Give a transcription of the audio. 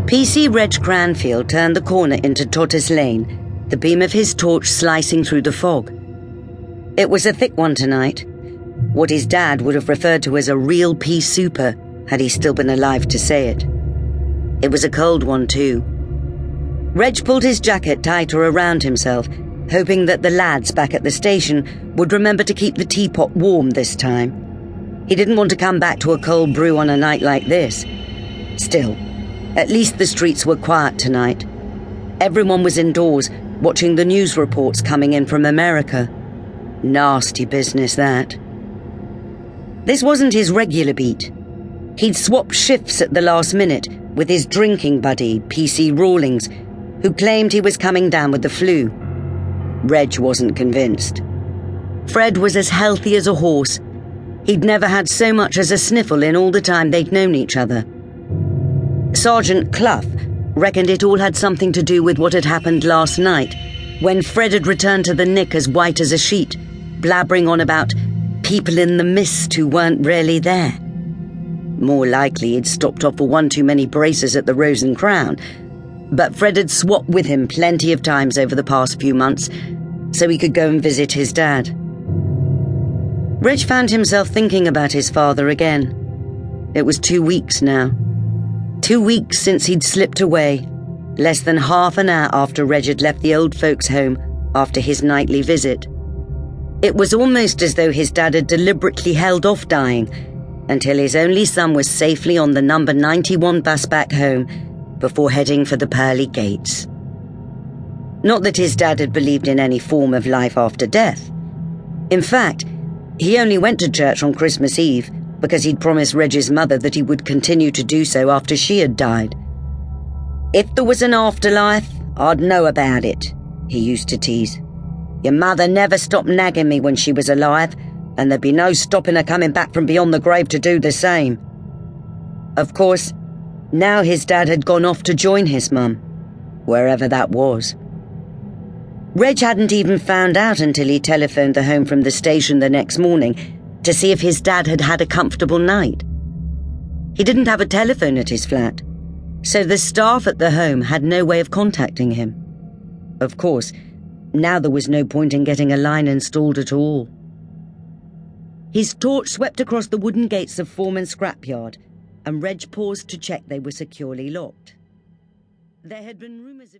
PC Reg Cranfield turned the corner into Tortoise Lane, the beam of his torch slicing through the fog. It was a thick one tonight, what his dad would have referred to as a real pea super, had he still been alive to say it. It was a cold one too. Reg pulled his jacket tighter around himself, hoping that the lads back at the station would remember to keep the teapot warm this time. He didn't want to come back to a cold brew on a night like this. Still, at least the streets were quiet tonight. Everyone was indoors, watching the news reports coming in from America. Nasty business, that. This wasn't his regular beat. He'd swapped shifts at the last minute with his drinking buddy, PC Rawlings, who claimed he was coming down with the flu. Reg wasn't convinced. Fred was as healthy as a horse. He'd never had so much as a sniffle in all the time they'd known each other. Sergeant Clough reckoned it all had something to do with what had happened last night, when Fred had returned to the Nick as white as a sheet, blabbering on about people in the mist who weren't really there. More likely he'd stopped off for one too many braces at the Rose and Crown, but Fred had swapped with him plenty of times over the past few months, so he could go and visit his dad. Reg found himself thinking about his father again. It was 2 weeks now. 2 weeks since he'd slipped away, less than half an hour after Reg had left the old folks' home after his nightly visit. It was almost as though his dad had deliberately held off dying until his only son was safely on the number 91 bus back home before heading for the pearly gates. Not that his dad had believed in any form of life after death. In fact, he only went to church on Christmas Eve because he'd promised Reg's mother that he would continue to do so after she had died. "If there was an afterlife, I'd know about it," he used to tease. "Your mother never stopped nagging me when she was alive, and there'd be no stopping her coming back from beyond the grave to do the same." Of course, now his dad had gone off to join his mum, wherever that was. Reg hadn't even found out until he telephoned the home from the station the next morning to see if his dad had had a comfortable night. He didn't have a telephone at his flat, so the staff at the home had no way of contacting him. Of course, now there was no point in getting a line installed at all. His torch swept across the wooden gates of Foreman's scrapyard, and Reg paused to check they were securely locked. There had been rumours of